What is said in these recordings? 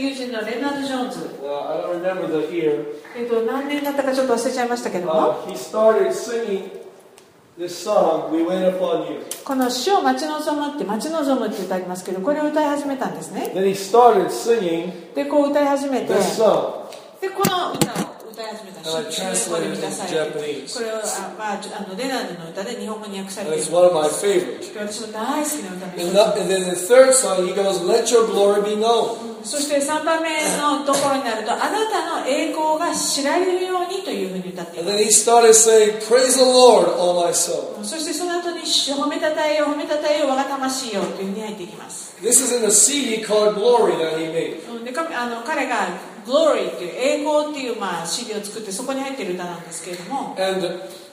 友人のレナード・ジョーンズ、 I don't remember the year. 何年だったかちょっと忘れちゃいましたけども、 He started singing this song, We Wait Upon You. この主を待ち望むって待ち望むって歌ありますけど、これを歌い始めたんですね。 Then he started singing でこう歌い始めて、 this song. でこの歌を歌い始めた。 And I translated it into Japanese. これをレナードの歌で日本語に訳され And てい it's る。 one of my favorites. 私も大好きな歌です。 And then the third song, he goes, Let your glory be known. そして3番目のところになると、あなたの栄光が知られるようにというふうに歌ってい And ま then he started saying, Praise the Lord, all my soul. す。そしてその後に褒めたたえよう褒めたたえよう我が魂よというふうに入っていきます。 This is in a CD called Glory that he made. で彼が Glory という栄光っていう、CD を作ってそこに入っている歌なんですけれども、 And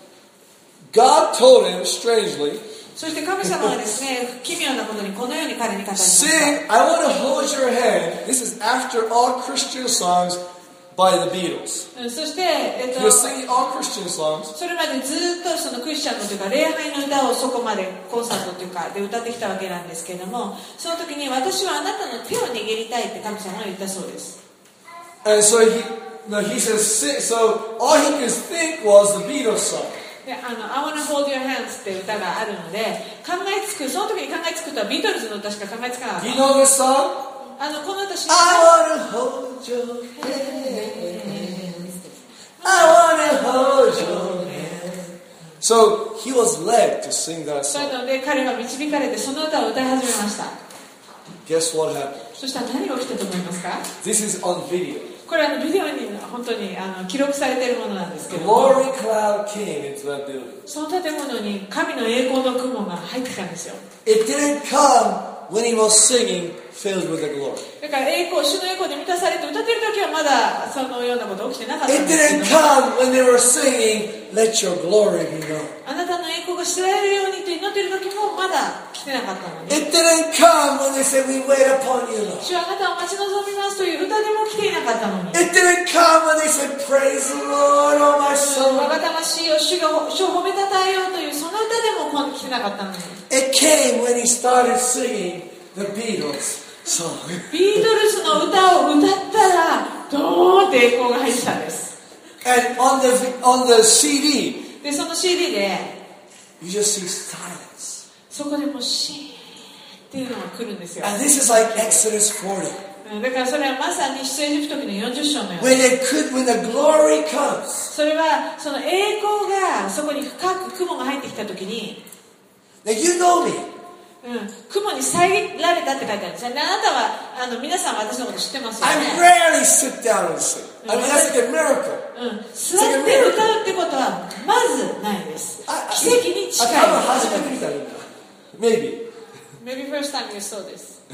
God told him, strangely, そして神様がですね、奇妙なことにこのように彼に語りました。 Sing, I want to hold your hand. This is after all Christian songs by the Beatles. そして、 He was singing all Christian songs. それまでずっとそのクリスチャンのというか礼拝の歌をそこまでコンサートというかで歌ってきたわけなんですけれども、その時に私はあなたの手を握りたいって神様が言ったそうです。 And so he says, so all he could think was the Beatles song. でI wanna hold your hands って歌があるので、その時に考えつくとはビートルズの歌しか考えつかなかった。 You know this song? この歌知って I wanna hold your hand. I wanna hold your hand. So he was led to sing that そう song. いうので彼は導かれてその歌を歌い始めました。 Guess what happened? そしたら何が起きたと思いますか？ This is on video. これビデオに本当に記録されているものなんですけども、 Glory cloud came into that building. その建物に神の栄光の雲が入ってきたんですよ。 It didn't come when he was singing filled with the glory. だから主の栄光で満たされて歌っている時はまだそのようなこと起きてなかったん It ですけ didn't ども、 come when they were singing, Let your glory be known. あなたの栄光が知られるようにと祈っている時もまだ来てなかったのに、 It didn't come when they said, We wait upon you, Lord. 主はあなたを待ち望みますという歌でも来ていなかったのに、 It didn't come when they said, Praise the Lord, oh my 我 soul. が魂を主を褒めたたえようというその歌でも来てなかったのに、 It came when he started singing the Beatles song. ビートルズの歌を歌ったらドーンって栄光が入ってたんです。 And on the CD, でその CD で you just see silence. そこでもうシーンっていうのが来るんですよ。 And this is like Exodus 40. だからそれはまさに出エジプト記の40章のよう When に、 the glory comes, それはその栄光がそこに深く雲が入ってきた時に、 now you know me. 雲に遮られたって書いてあるんですよね。あなたは皆さん私のこと知ってますよ I ね。 rarely sit down and sing. I mean, that's like a miracle. 座って歌うってことはまずないです。奇跡に近い。 Maybe. Maybe first time you saw this.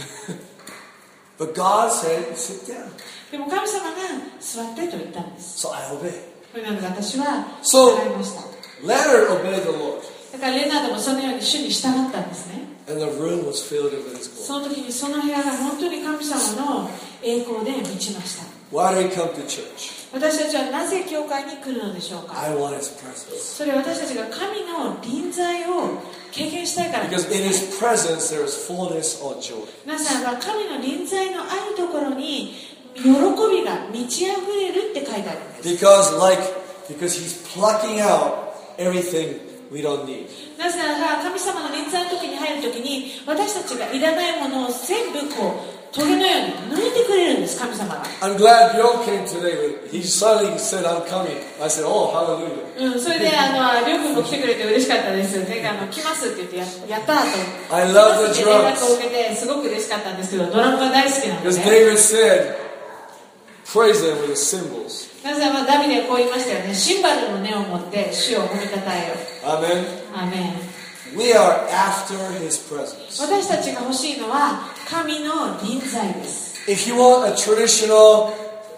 But God said, sit down. でも神様が座ってと言ったんです。 So I obey. これなので私は So 従いました。 Leonard obeyed the Lord. だからレナードもそのように主に従ったんですね。 And the room was filled with his glory. その時にその部屋が本当に神様の栄光で満ちました。 Why do we come to church? 私たちはなぜ教会に来るのでしょうか。 I want his presence. それは私たちが神の臨在を経験したいからです Because in his presence there is fullness of joy. なぜならば神の臨在のあるところに喜びが満ち溢れるって書いてあるんです。 Because he's plucking out everything we don't need. なぜなら神様の臨在の時に入る時に私たちがいらないものを全部トゲのように抜いてくれるんです、神様が。 I'm glad Bill came today. He suddenly said, I'm coming. I said, oh, hallelujah. それでりょう君も来てくれて嬉しかったです。で来ますって言ってやったーと I love the 連絡 drums. を受けてすごく嬉しかったんですけど、ドラムが大好きなの Because で、 David said, praise them with the cymbals. なぜならばダビデはこう言いましたよね。シンバルの音を持って主を褒めたたえよ。 Amen. アーメン。 We are after his presence. 私たちが欲しいのは神の臨在です。 If you want a traditional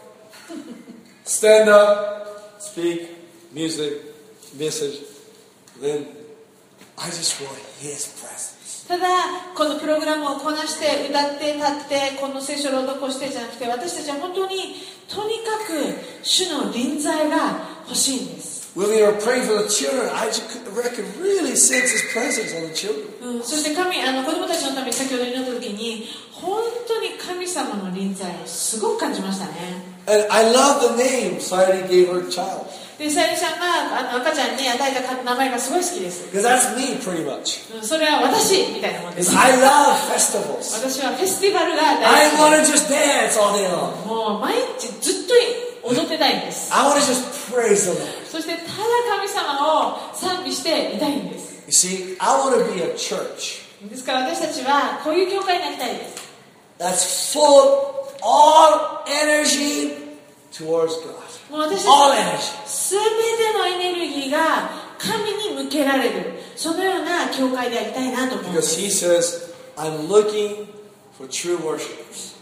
stand up, speak, music, message, then I just want his presence. ただこのプログラムをこなして歌って立ってこの聖書を朗読をしてじゃなくて、私たちは本当にとにかく主の臨在が欲しいんです。 When we were praying for the children, I could really sense his presence on the children. そして子供たちのために先ほど祈った時に本当に神様の臨在をすごく感じましたね。 And I love the name Sayuri gave her child. で、さゆりさんが赤ちゃんに与えた名前がすごい好きです。 Because that's me pretty much. それは私みたいなもんです。 Because I love festivals. 私はフェスティバルが I 大 want 好 to just dance all day long. きで、もう毎日ずっと踊ってたいんです。 I want to just praise the Lord. そしてただ神様を賛美していたいんです。 You see, I want to be a church ですから私たちはこういう教会になりたいです。 that's full of all energy towards God. もう私 All た energy. ちすべてのエネルギーが神に向けられる、そのような教会でありたいなと思いま Because す。 he says, I'm looking for true worshipers.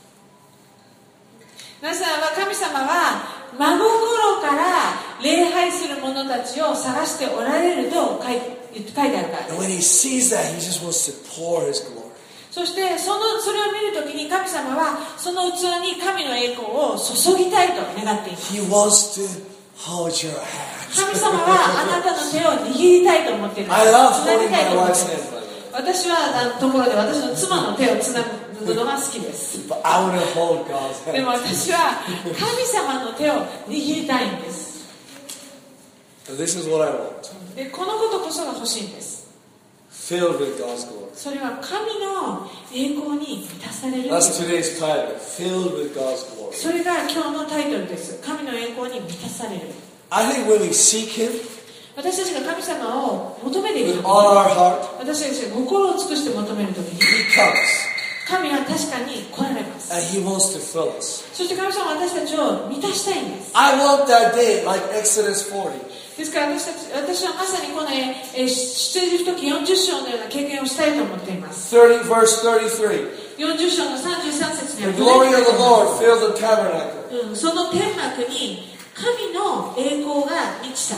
皆さんは神様は真心から礼拝する者たちを探しておられると書いてあるからで And す。 when he sees that, he just wants to pour his glory. そしてそれを見るときに神様はその器に神の栄光を注ぎたいと願っています。 He wants to hold your hand. 神様はあなたの手を握りたいと思っています。 I love つなぎ holding たいと my 思っていま wife's す。 hand, by the way. 私はところで私の妻の手をつなぐのが好きです。 But I want to hold God's でも hand. 私は神様の手を握りたいんです。 And this is what I want. でこのことこそが欲しいんです。 Filled with God's glory. それは神の栄光に満たされる。 That's today's title. Filled with God's glory. それが今日のタイトルです。神の栄光に満たされる。 I think when we seek Him 私たちが神様を求めている with 時 all に、 our heart, 私たちが心を尽くして求める時に、 He comes 神は確かに来られます。 and He wants to fill us. そして神様は私たちを満たしたいんです。 I want that day, like Exodus 40. ですから私はまさにこの出エジプト記40章のような経験をしたいと思っています。 30, verse 33. 40章の33節に The は glory of the Lord filled the tabernacle. その天幕に神の栄光が満ちた。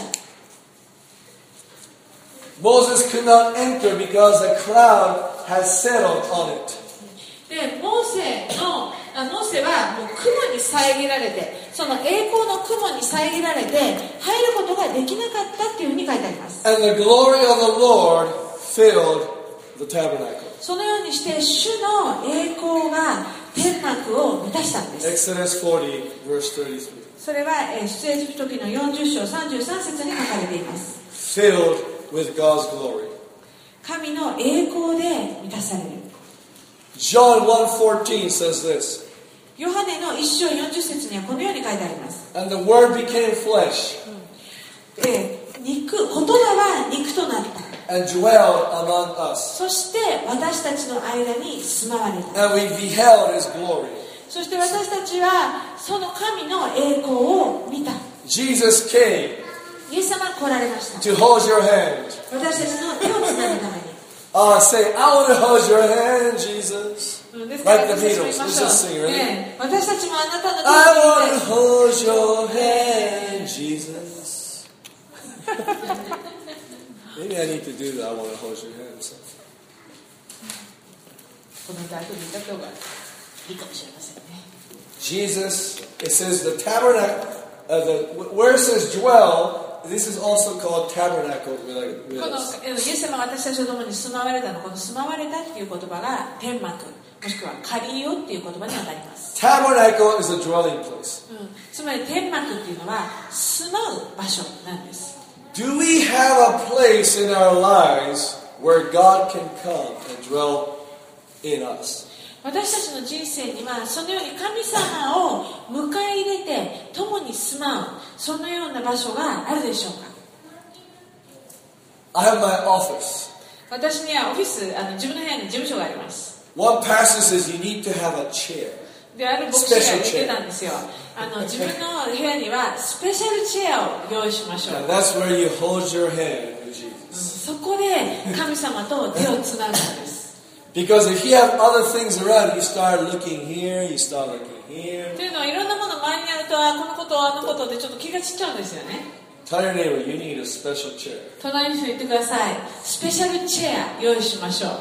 Moses could not enter because a cloud had settled on it. でモーセはもう雲に遮られて、その栄光の雲に遮られて入ることができなかったっていうふうに書いてあります。 And the glory of the Lord filled the tabernacle. そのようにして主の栄光が天幕を満たしたんです。 Exodus 40, verse 33. それは出エジプト記の40章33節に書かれています。 Filled with God's glory. 神の栄光で満たされる。 John 1:14 says this. ヨハネの1章40節にはこのように書いてあります。 And the Word became flesh 言葉は肉となった。 and dwelled among us. そして私たちの間に住まわれた。 And we beheld His glory. そして私たちはその神の栄光を見た。 Jesus came イエス様が来られました。 to hold your hand. 私たちの手をつなぐために。 Say, I want to hold your hand, Jesus. ですから Like the 私たちも言い Beatles. ま Let's しょ just う。 sing, right? 私たちもあなたの手を I 握 want って to hold your hand, Jesus. Maybe I need to do that. I want to hold your hand. So. この歌後で歌った方がいいかもしれませんね。 Jesus, it says the tabernacle, where it says dwell, this is also called tabernacle with この us. イエス様が私たちと共に住まわれたの、この住まわれたっていう言葉が天幕、もしくは借りようっていう言葉に当たります。 Tabernacle is a dwelling place. つまり天幕っていうのは住まう場所なんです。 Do we have a place in our lives where God can come and dwell in us? 私たちの人生にはそのように神様を迎え入れて共に住まう、そのような場所があるでしょうか。 I have my office. 私にはオフィス、自分の部屋に事務所があります。 One pastor says you need to have a chair. で、ある牧師が言ってたんですよ。自分の部屋にはスペシャルチェアを用意しましょう。 And that's where you hold your hand with Jesus. そこで神様と手をつなぐんです。 Because if you have other things around, you start looking here, you start looking here. というのはいろんなもの周りにあると、このことあのことでちょっと気が散っちゃうんですよね。 Tell your neighbor you need a special chair. 隣の人言ってください。スペシャルチェア用意しましょう。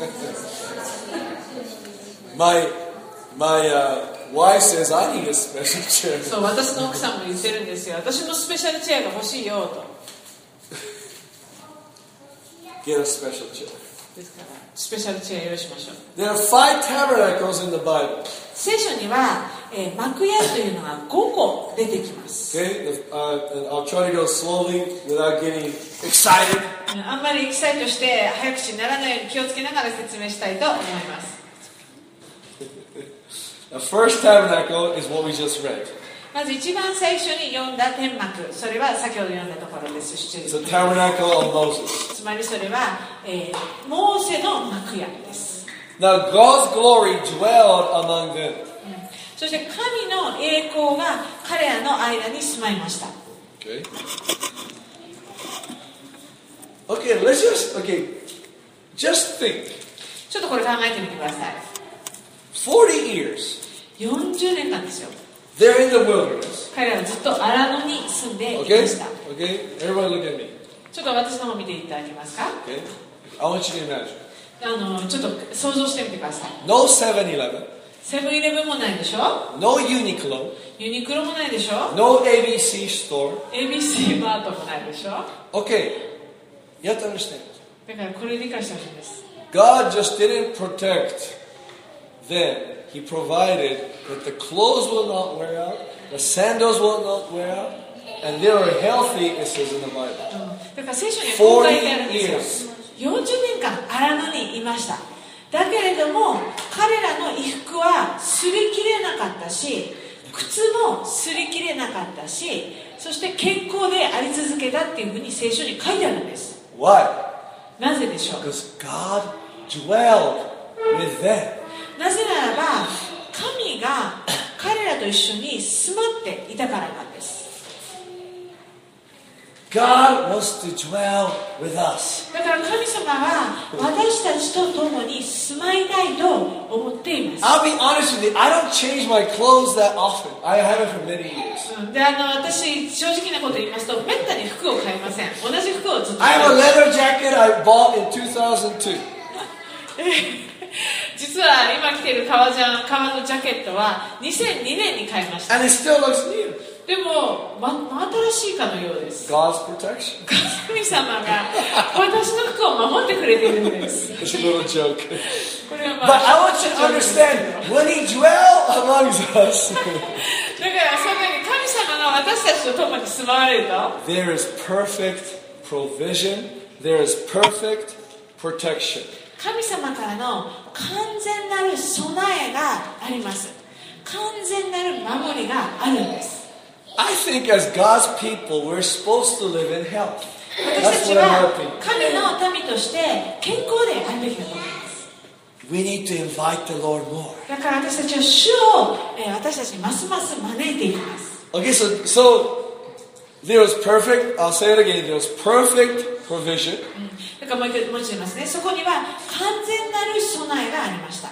My wife says I need a special chair. そう、私の奥さんも言ってるんですよ。私もスペシャルチェアが欲しいよと。 Get a special chair. ですからスペシャルチェア用意しましょう。 There are 5 tabernacles in the Bible. 聖書には、幕屋というのが5個出てきます。 Okay, and I'll try to go slowly without getting excited. あんまりエキサイトして早口にならないように気をつけながら説明したいと思います。 The first tabernacle is what we just read. まず一番最初に読んだ天幕、それは先ほど読んだところです。 It's the tabernacle of Moses. つまりそれは、モーセの幕屋です。 Now God's glory dwelled among them. そして神の栄光が彼らの間に住まいました。 Okay. Okay, just think. ちょっとこれ考えてみてください。 40 years. 40年間ですよ。 They're in the wilderness. 彼らはずっと荒野に住んでいま Okay? した。 Okay? Everybody look at me. ちょっと私の方見ていただけますか。 Okay? I want you to imagine. ちょっと想像してみてください。 No 7-Eleven. セブンイレブンもないでしょ。 No Uniqlo. ユニクロもないでしょ。 No ABC store. ABC マートもないでしょ。 Okay. You have to understand. だからこれ理解してほしいんです。 God just didn't protect them. He provided that the clothes will not wear out, the sandals will not wear out, and they were healthy, it says in the Bible. だから聖書にはこう書いてあるんですよ。 40 40年間荒野にいました。だけれども彼らの衣服は擦り切れなかったし、靴も擦り切れなかったし、そして健康であり続けたっていうふうに聖書に書いてあるんです。 Why? なぜでしょう。 Because God dwelled with them. なぜならば神が彼らと一緒に住まっていたからなんです。 God wants to dwell with us. だから神様は私たちと共に住まいたいと思っています。 I'll be honest with you, I don't change my clothes that often. I haven't for many years. で私正直なこと言いますとめったに服を買いません。同じ服をずっと I 買い have ま a す。 leather jacket I bought in 2002. 実は今着ている革のジャケットは2002年に買いました。 And it still looks new. でも、新しいかのようです。 God's protection. 神様が私の服を守ってくれているんです。 It's a little joke. これは But I want you to understand, when He dwells amongst us, だからそのように神様が私たちと共に住まわれると there is perfect provision, there is perfect protection. 神様からの完全なる備えがあります。完全なる守りがあるんです。 I think as God's people, we're supposed to live in health. 私た That's ち what I'm は hoping. 神の民として健康であるべきだと思います。 We need to invite the Lord more. だから私たちは主を、私たちにますます招いていきます。 Okay, so there was perfect, I'll say it again, there was perfect provision. だからもう一度言いますね。そこには完全なる備えがありました。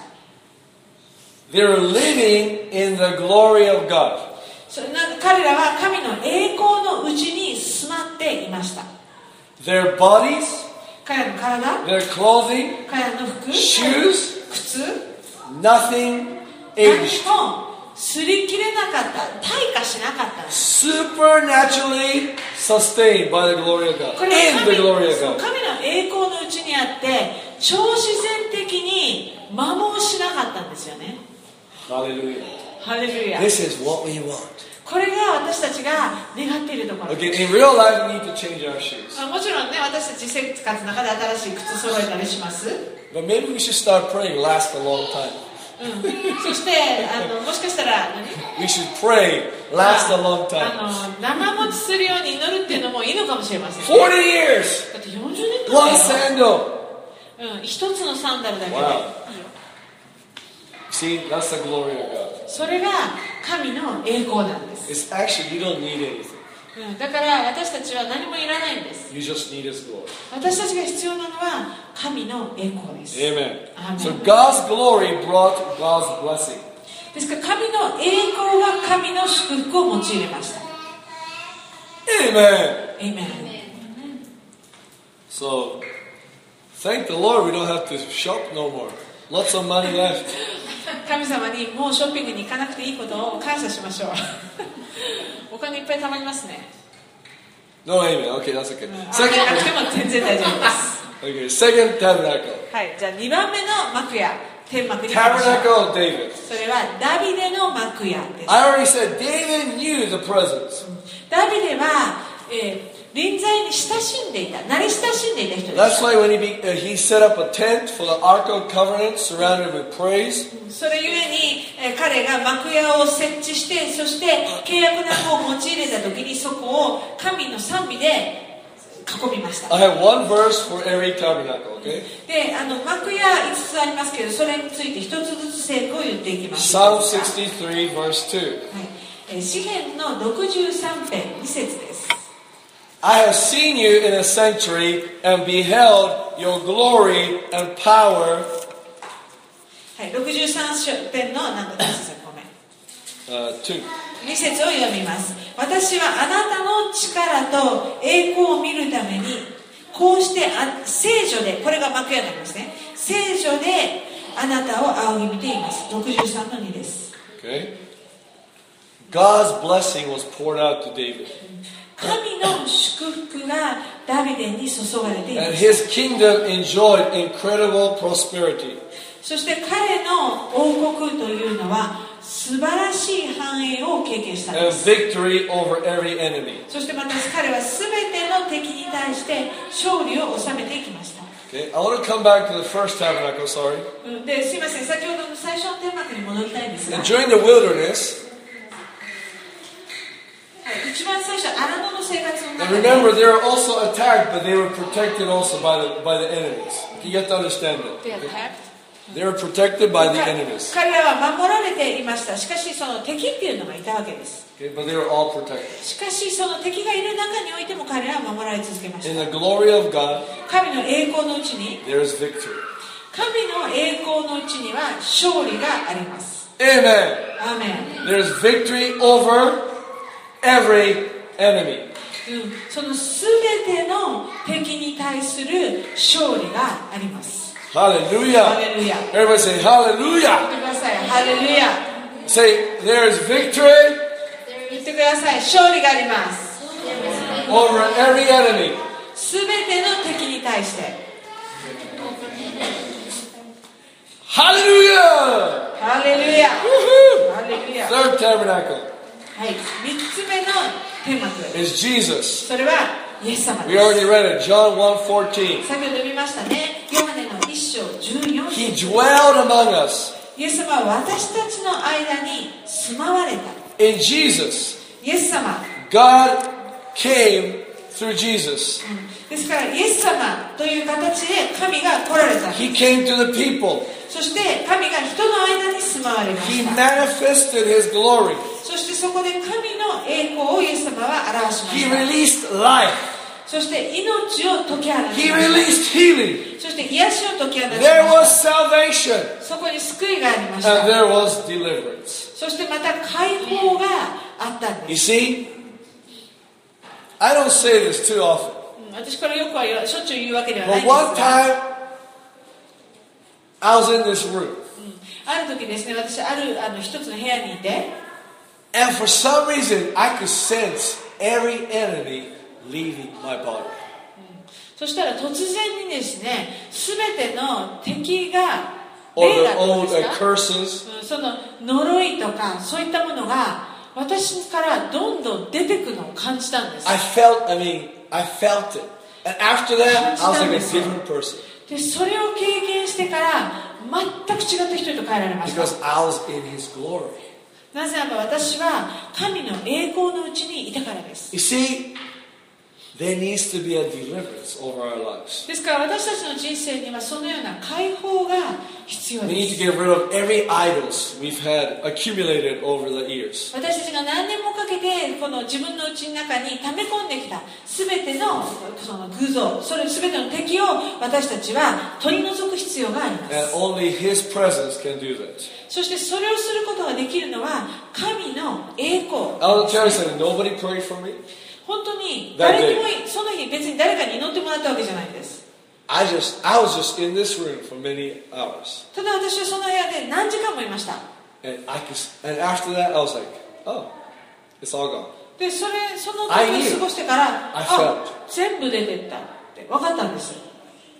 They were living in the glory of God. 彼らは神の栄光のうちに住まっていました。 Their bodies, 彼らの体、 their clothing, 彼らの服、 shoes, 靴、 nothing 何 aged. も擦り切れなかった、退化しなかったんです。 Supernaturally sustained by the glory of God. これ In は the glory of 神 God. の栄光のうちにあって超自然的に摩耗しなかったんですよね。 Hallelujah. ハレルヤ。 This is what we want. これが私たちが願っているところ。 Okay, in real life we need to change our shoes. もちろんね、私たち生活の中で新しい靴揃えたりします。 But maybe we should start praying last a long time. そしてもしかしたら We should pray last a long time. 長持ちするように祈るっていうのもいいのかもしれません、ね。 40 years! だって40年間 One だよ。 sandal! 一つのサンダルだけで。 Wow. See, that's the glory of God. それが神の栄光なんです。 It's actually, you don't need anything. だから私たちは何もいらないんです。 You just need His glory. 私たちが必要なのは神の栄光です。 Amen. Amen. So God's glory brought God's blessing. ですから神の栄光が神の祝福を用いれました。 Amen. Amen. So, thank the Lord we don't have to shop no more. Lots of money left. 神様にもうショッピングに行かなくていいことを感謝しましょう。お金いっぱい貯まりますね。 No, amen. Okay, that's okay. あげなくても全然大丈夫です。 Okay, second tabernacle. はい、じゃあ2番目の幕屋、天幕に行きましょう。 Tabernacle of David. それはダビデの幕屋です。 I already said David knew the presence. ダビデは、臨在に親しんでいた、慣れ親しんでいた人で That's した。 why when he set up a tent for the Ark of Covenant surrounded with praise. それゆえに、彼が幕屋を設置して、そして契約の箱を用い入れた時にそこを神の賛美で囲みました。 I have one verse for every tabernacle, okay? で、幕屋5つありますけど、それについて一つずつ聖句を言っていきます。 Psalm 63 verse 2. はい、詩編の63編2節です。 I have seen you in a sanctuary and beheld your glory and power. はい、63編の何だですか、ごめん。 2. 2節を読みます。私はあなたの力と栄光を見るためにこうして聖女で、これが幕屋になりますね、聖女であなたを仰ぎ見ています。63の2です。 Okay. God's blessing was poured out to David. 神の祝福がダビデに注がれていま And す。 his kingdom enjoyed incredible prosperity. そして彼の王国というのは素晴らしい繁栄を経験したんで And す。 victory over every enemy. そしてまた彼は全ての敵に対して勝利を収めていきました。 Okay. I want to come back to the first tabernacle, sorry. で、すいません、先ほどの最初の天幕に戻りたいんですが、 And during the wilderness, 一番最初、荒野の生活の and 中で、 remember they were also attacked, but they were protected also by the enemies. You have to understand that. They were protected by the enemies. 彼らは守られていました。しかしその敵っていうのがいたわけです。 Okay, but they were all protected. しかしその敵がいる中においても彼らは守られ続けまし In た。 the glory of God, 神の栄光のうちに、 there is victory. 神の栄光のうちには勝利があります。 Amen. アーメン。 There's victory over every enemy. そのすべての敵に対する勝利があります。 Hallelujah. ハレルヤ。 Everybody say 言 hallelujah. ってください。ハレルヤ。 Say there's victory 言ってください。勝利があります。 over every enemy. すべての敵に対して。 Hallelujah. ハレルヤ。 Woohoo. ハレルヤ。 Third tabernacle はい。3つ目の天幕。 is Jesus. それはイエス様 We で already す。 read it. John 1:14. 先ほど読みましたね。ヨハネの1章14 He 節。 dwelled among us. イエス様は私たちの間に住まわれた。 In Jesus, イエス様。 God came through Jesus. ですからイエス様という形で神が来られた。 He came to the people. そして神が人の間に住まわれま He した。 manifested His glory. そしてそこで神の栄光をイエス様は表しま He した。 released life. そして命を解き放ち He ました。 released healing. そして癒しを解き放ちま There し was salvation. た。そこに救いがありまし And た。 there was deliverance. そしてまた解放があったん You です。 see, I don't say this too often. 私これよくはしょっちゅう言うわけではない But んです one が、 time, I was in this room. ある時ですね、私ある一つの部屋にいて、 And for some reason, I could sense every enemy leaving my body. そしたら突然にですね、すべての敵が Or 霊 the だったん old ですか、 curses. その呪いとかそういったものが私からどんどん出てくるのを感じたんです。 I felt it. And after that, I was like a different person. でそれを経験してから全く違った人へと変えられました。 Because I was in His glory. なぜならば私は神の栄光のうちにいたからです。 You see, there needs to be a deliverance over our lives. ですから私たちの人生にはそのような解放が必要 We で need to す。 get rid of every idols we've had accumulated over the years. 私たちが何年もかけてこの自分の内の中に溜め込んできた全てのその偶像、それ全ての敵を私たちは取り除く必要がありま And す。 only His presence can do that. そしてそれをすることができるのは神の栄光。 I want to tell you something. Nobody prayed for me. 本当に誰にもその日別に誰かに祈ってもらったわけじゃないんです。 I was just in this room for many hours. ただ私はその部屋で何時間もいました。 And after that, I was like, oh, it's all gone. でその時を過ごしてから I felt. 全部出てったって分かったんです。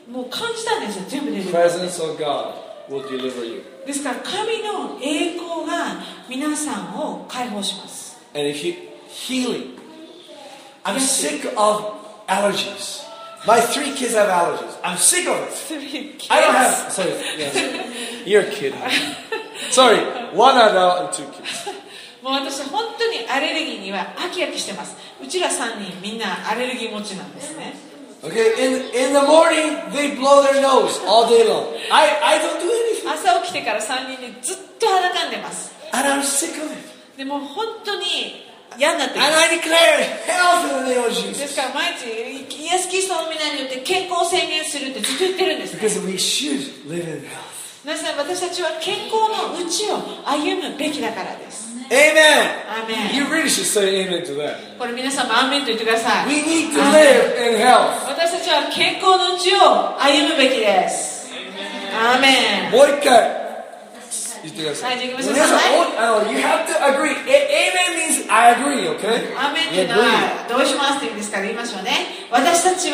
もう感じたんですよ、全部出てくる。 presence of God will deliver you. ですから神の栄光が皆さんを解放します。 And if you healing, I'm sick of allergies. My 3 kids have allergies. I'm sick of it. I don't have. Sorry, yes. You're kidding. Sorry, 1 adult and 2 kids. もう私本当にアレルギーには飽き飽きしてます。うちら3人みんなアレルギー持ちなんですね。 Okay, in the morning they blow their nose all day long. I don't do anything. 朝起きてから3人でずっと鼻かんでます。 And I'm sick of it. でも本当に嫌になってま And す。 I declare health in the name of で Jesus. すから毎日イエス・キリストの皆によって健康を宣言するってずっと言ってるんですね。 Because we should live in health. なぜなら私たちは健康のうちを歩むべきだからです。 Amen. アーメン。 You really should say amen to that. これ皆さんもアーメンと言ってください。 We need to live in health. 私たちは健康のうちを歩むべきです。アーメン。 もう一回言ってください。 はい、じゃあ行きましょう。 皆さん、you have to agree. Amen means I agree, okay? アーメンというのは同意しますという意味ですから言いましょうね。私は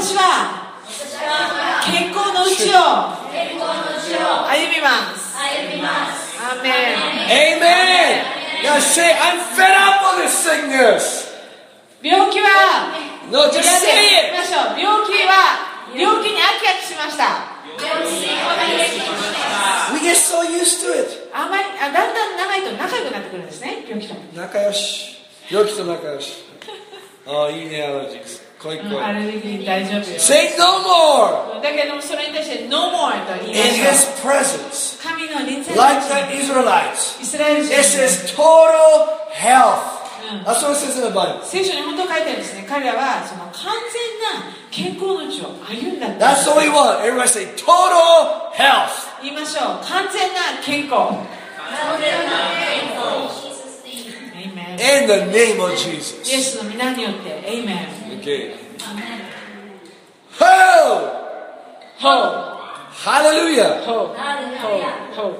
健康のうちを歩みます。アーメン。 Amen. Now say, I'm fed up of this sickness. 病気は No, just 言い say it. ましょう。病気に飽き飽きしました。 We get so used to it. だんだん長いと仲良くなってくるんですね、病気と。 仲良し。病気と仲良し。ああ、いいね、アレルギー。来い来い。 アレルギー大丈夫よ。 Say no more. だけどもそれに対して No more と言いま In しょう。 His presence, 神の臨在 like the Israelites, イスラエル人 it says total health. That's what it says in the Bible. 聖書に本当書いてあるんですね。彼らはその完全な健康のうちを歩んだんだ。 That's what we want. Everybody say total health. 言いましょう。完全な健康。Amen. In the name of イエ Jesus. スの皆によって Amen. Okay. Ho! Ho! Hallelujah. Ho! Ho!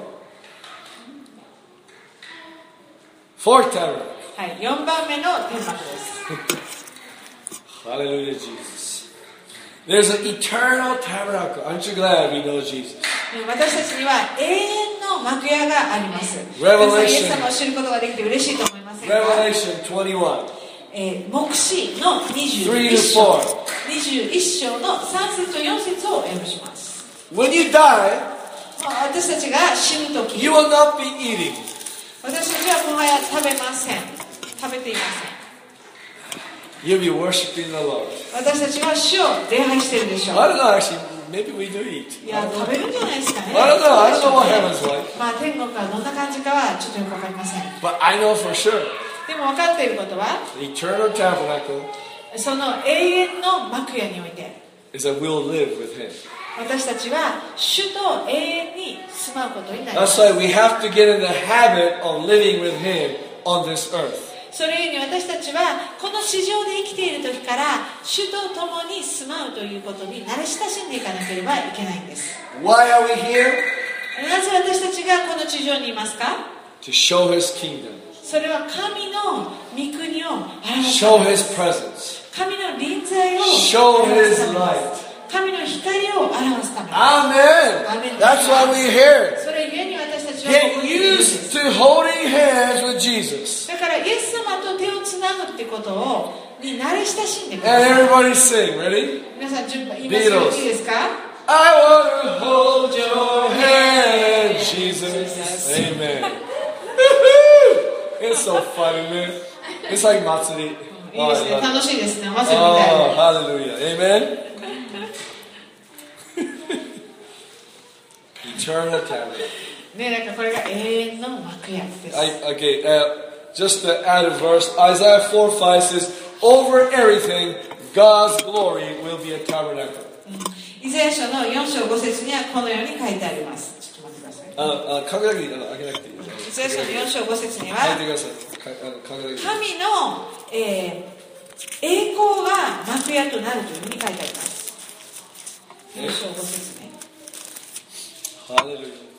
Fourth tabernacle. はい、4番目の天幕です。 Hallelujah, Jesus. There's an eternal tabernacle. Aren't you glad we know Jesus? 私たちには永遠の幕屋があります。 Revelation イエス様を知ることができて嬉しいと思いませんか？ Revelation 21. 黙示の21章の3節と4節をお読みします。 When you die, 私たちが死ぬとき、 you will not be eating. 私たちはもはや食べません。食べていません。 You'll be worshiping the Lord. 私たちは主を礼拝しているでしょう。 I don't know, actually, maybe we do eat. いや、食べるんじゃないですかね。 I don't know what heaven's like. まあ天国がどんな感じかはちょっとよくわかりません。 But I know for sure, でも分かっていることは、 the eternal tabernacle その永遠の幕屋において、 is that we'll live with Him. 私たちは主と永遠に住まうことになります。 That's why we have to get in the habit of living with Him on this earth. それゆえに私たちはこの地上で生きている時から主と共に住まうということに慣れ親しんでいかなければいけないんです。 Why are we here? なぜ私たちがこの地上にいますか？ To show His kingdom, それは神の御国を表す show ためで His す。 presence, 神の臨在を show 表す His ためです。 light. 神の光を表すためです。 Amen. That's why we're here. それゆえに私たちはこ Get こにいるんです。 used to holding hands with Jesus. だからイエス様と手をつなぐってことをに慣れ親しんでくだ And さい。 everybody sing. Ready? 皆さん順番言いますよ。 Beatles. いいですか？ I want to hold your hand, Jesus. Amen. It's so funny, man. It's like Matsuri. いいですね。 Oh, 楽しいですね。お祭りみたい oh, で。 hallelujah. Amen. Eternal tabernacle. ね、なんかこれが永遠の幕屋です。 Okay, just to add a verse, Isaiah 4:5 says, over everything, God's glory will be a tabernacle. イザヤ書の4章5節にはこのように書いてあります。ちょっと待ってください。 考えなくていいかな、開けなくていい。 イザヤ書の4章5節には、 書いてください。考えなくていい。 神の、栄光が幕屋となるというふうに書いてあります。4章5節ね。 Hallelujah.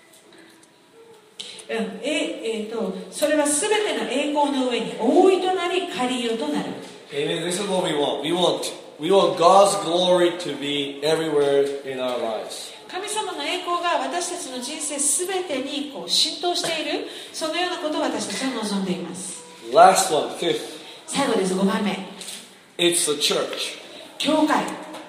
それはすべての栄光の上に覆いとなり、借りよとなる。 Amen. This is what we want. We want God's glory to be everywhere in our lives. 神様の栄光が私たちの人生すべてに浸透している、そのようなことを私たちは望んでいます。 Last one, fifth. 最後です、5番目。 It's the church. 教会。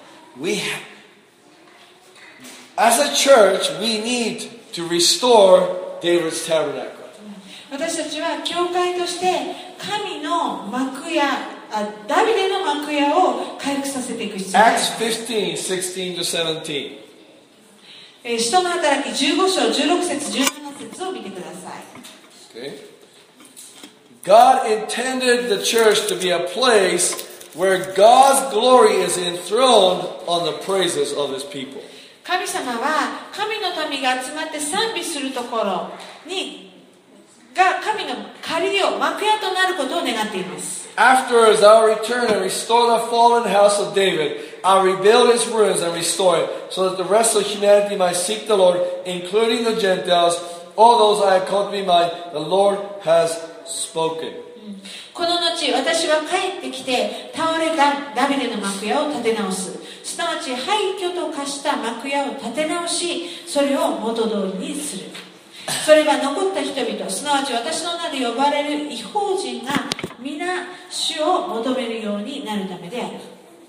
As a church, we need to restore David's tabernacle. 私たちは教会として神の幕屋、ダビデの幕屋を回復させていく必要です。 Acts 15, 16 to 17. 使徒の働き15章16節17節を見てください。 Okay. God intended the church to be a place where God's glory is enthroned on the praises of His people. 神様は神の民が集まって賛美するところにが神の借りを幕屋となることを願っています。 Afterwards, I'll return and restore the fallen house of David. I'll rebuild its ruins and restore it, so that the rest of humanity might seek the Lord, including the Gentiles. All those I have called to be mine, the Lord has spoken. この後、私は帰ってきて倒れたダビデの幕屋を建て直す。すなわち廃墟と化した幕屋を建て直し、それを元通りにする。それが残った人々、すなわち私の名で呼ばれる異邦人が皆主を求めるようになるためである。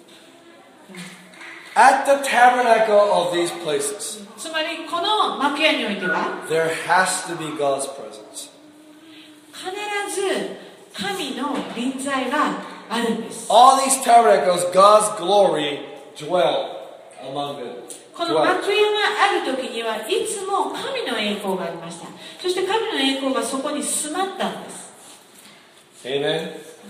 At the tabernacle of these places, つまりこの幕屋においては there has to be God's presence. 必ず神の臨在があるんです。 All these tabernacles, God's glory dwell among them. この幕屋がある時にはいつも神の栄光がありました。そして神の栄光がそこに住まったんです。 Amen.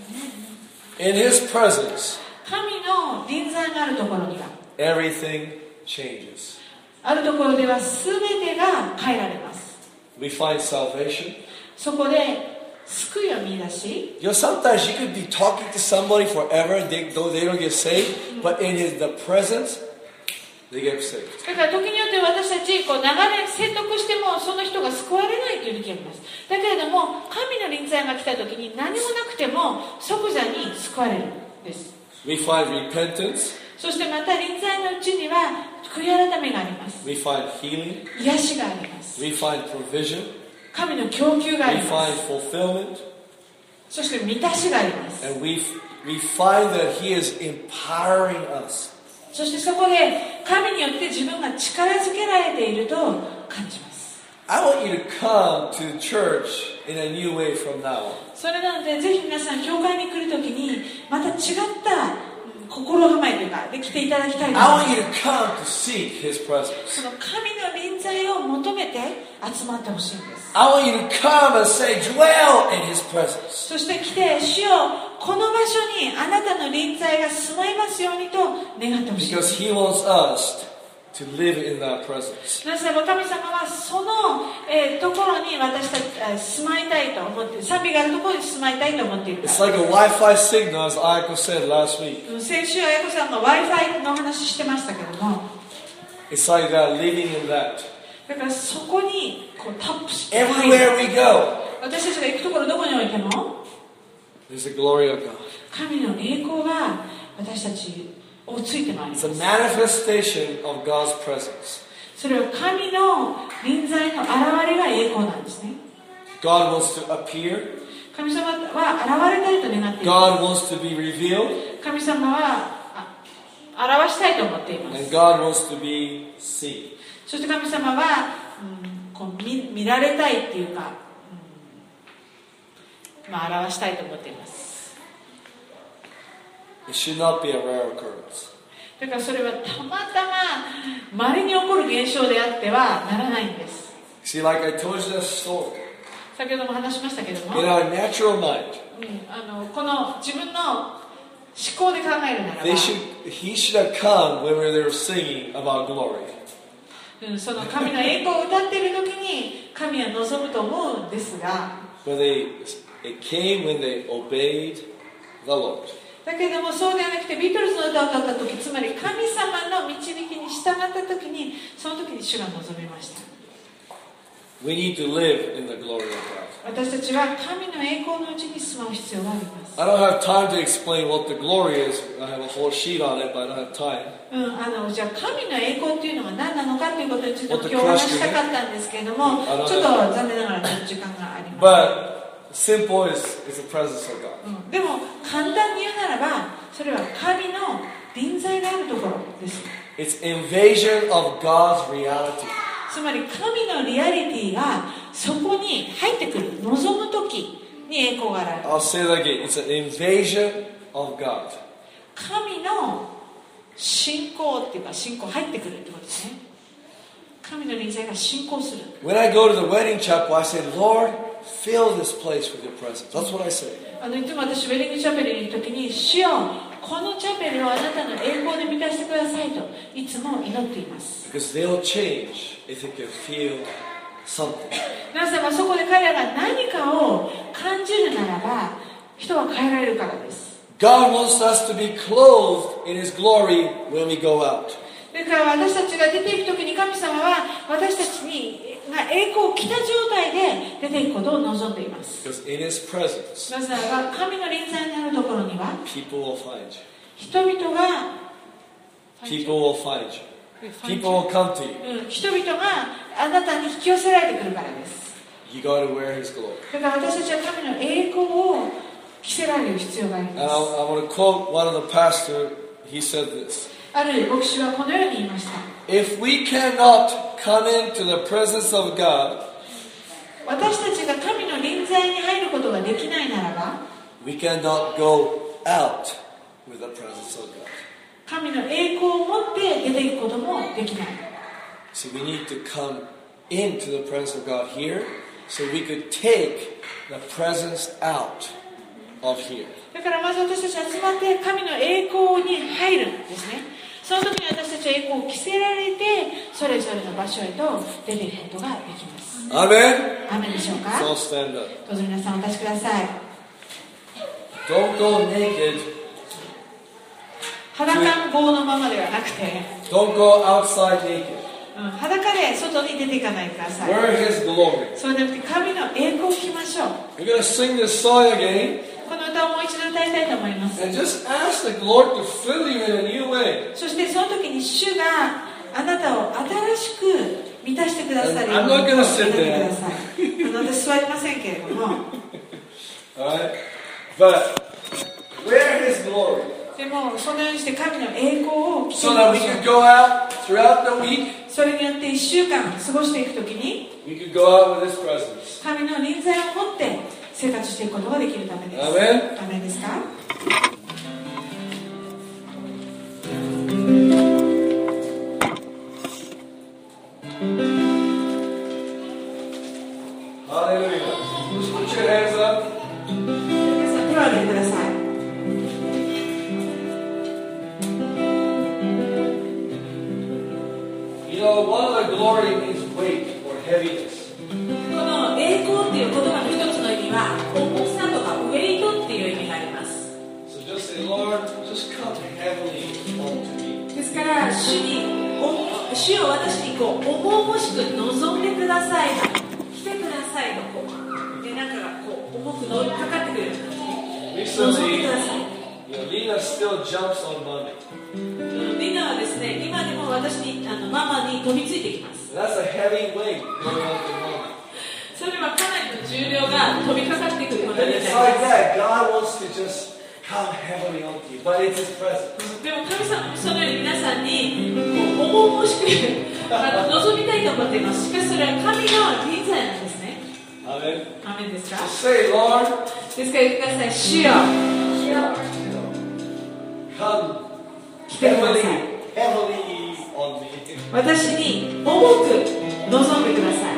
In His presence, 神の臨在があるところには everything changes. あるところでは全てが変えられます。 We find salvation. そこで救いを見出し、 sometimes you could be talking to somebody forever and they don't get saved, but in the presence, they get saved. だから時によって私たち長年説得してもその人が救われないという時があります。だけれども神の臨在が来た時に何もなくても即座に救われるんです。 We find repentance. そしてまた臨在のうちには悔い改めがあります。 We find healing. 癒しがあります。 We find provision. 神の供給があ We ります。 find fulfillment. そして満たしがあります。 And we find that He is empowering us. そしてそこで神によって自分が力づけられていると感じます。 I want you to come to church in a new way from now on. それなのでぜひ皆さん教会に来るときにまた違った心構えというかで来ていただきたいと思います。 I want you to come to seek His presence. その神の臨在を求めて集まってほしいんです。 I want you to come and say, dwell in His presence. そして来て主よこの場所にあなたの臨在が住まいますようにと願ってほしい。 Because He wants us to live in that presence. なぜなら神様はその、ところに私たち住まいたいと思っている。賛美があるところに住まいたいと思っているから。 It's like a Wi-Fi signal, as Ayako said last week. 先週彩子さんが Wi-Fi の話してましたけども、 It's like living in that. だからそこにタップして Everywhere we go, 私たちが行くところどこにおいても there's the glory of God. 神の栄光が私たちをついてまいりま It's す。 a manifestation of God's presence. それは神の臨在の現れが栄光なんですね。 God wants to appear. 神様は現れたいと願っていま God wants to be revealed. す。神様は表したいと思っていま And す。 God wants to be seen. そして神様は、見られたいっていうか、表したいと思っています。 It should not be a rare occurrence. だからそれはたまたま稀に起こる現象であってはならないんです。 See, like I told you that story. 先ほども話しましたけども、 In our natural mind, この自分の思考で考えるならば、 he should have come when we were singing about glory. その神の栄光を歌っている時に神は望むと思うんですが、 But it came when they obeyed the Lord. だけどもそうではなくてビートルズの歌を歌った時、つまり神様の導きに従った時にその時に主が望みました。 We need to live in the glory of God. 私たちは神の栄光のうちに住まう必要があります。 I don't have time to explain what the glory is. I have a whole sheet on it, but I don't have time. じゃあ神の栄光っていうのが何なのかということについても今日お話ししたかったんですけれども、ちょっと残念ながら時間がありません。 But simple is the presence of God. でも簡単に言うならば、それは神の臨在があるところです。 It's invasion of God's reality. つまり神のリアリティがそこに入ってくる、望む時に栄光がある。 I'll say that again. It's an invasion of God. 神の信仰っていうか、信仰入ってくるってことですね。神の臨在が信仰する。 When I go to the wedding chapel, I say, Lord, fill this place with your presence. That's what I say. いつも私ウェディングチャペルにいる時に、主よ、このチャペルをあなたの栄光で満たしてくださいといつも祈っています。 Because they'll change if they can feel something. なぜならそこで彼らが何かを感じるならば、人は変えられるからです。 God wants us to be clothed in His glory when we go out. だから私たちが出ていく時に神様は私たちが栄光を着た状態で出ていくことを望んでいます。 Because in His presence, なぜならば神の臨在にあるところには people will find you. 人々が People will find you. People will come to you. 人々があなたに引き寄せられてくるからです。 You got to wear His glory. だから私たちは神の栄光を着せられる必要があり And ま I す。 want to quote one of the pastors. He said this. ある牧師はこのように言いました。 If we cannot come into the presence of God, 私たちが神の臨在に入ることができないならば、 we cannot go out with the presence of God. 神の栄光を持って出ていくこともできない。 So we need to come into the presence of God here, so we could take the presence out of here. だからまず私たち集まって神の栄光に入るんですね。その時に私たちは栄光を着せられて、それぞれの場所へと出ていくことができます。 Amen? アーメンでしょうか。 So stand up. どうぞ皆さんお立ちください。 Don't go naked. 裸ん坊のままではなくて、 Don't go outside naked. 裸で外に出ていかないでください。 Wear His glory. そうじゃなくて神の栄光を着ましょう。 We're going to sing this song again この歌をもう一度歌いたいと思います。 and just ask the Lord to fill you in a new way. そしてその時に主があなたを新しく満たしてくださるよう I'm に not 祈 gonna っ sit て there. ください。私座りませんけれども、 Alright? But wear His glory でもそのようにして神の栄光を着て so い that き we ましょ could う。 go out throughout the week. それによって1週間過ごしていく時に We could go out with His presence. 神の臨在を持って生活していくことができるためです。 アーメン。 アーメンですか。 Hallelujah. Just put your hands up. 皆さん手を挙げてください。 You know, one of the glory means weight or heaviness. この栄光っていう言葉の一つの意味は重さとかウェイトっていう意味があります。 So just say, Lord, just come heavily onto me. ですから主を私にこう重々しく望んでください、来てくださいのこうでなんかがこう重く乗りかかってくるような感じで望んでください。 Lena still jumps on Monday. リナはですね、今でも私にママに飛びついてきます。 That's a heavy weight going on to Mama. それはかなりの重量が飛びかかってくること And になり it's ま like す。 that. God wants to just come heavily onto you, but it's His presence. でも神様もそのように皆さんにこう重々しく望みたいと思っています。しかしそれは神の臨在なんですね。 Amen. アーメンですか。 So say, Lord, ですから言ってください。主よ、 come 来てください。 heavily on me. 私に重く望んでください。